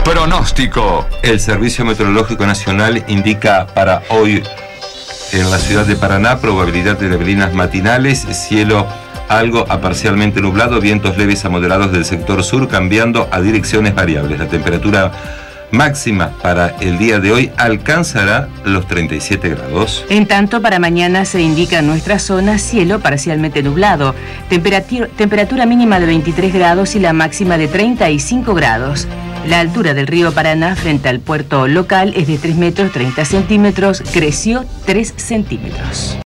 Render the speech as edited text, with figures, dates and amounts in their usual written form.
Pronóstico. El Servicio Meteorológico Nacional indica para hoy en la ciudad de Paraná probabilidad de neblinas matinales, cielo algo a parcialmente nublado, vientos leves a moderados del sector sur cambiando a direcciones variables. La temperatura máxima para el día de hoy alcanzará los 37 grados. En tanto, para mañana se indica en nuestra zona cielo parcialmente nublado, temperatura mínima de 23 grados y la máxima de 35 grados. La altura del río Paraná frente al puerto local es de 3 metros 30 centímetros, creció 3 centímetros.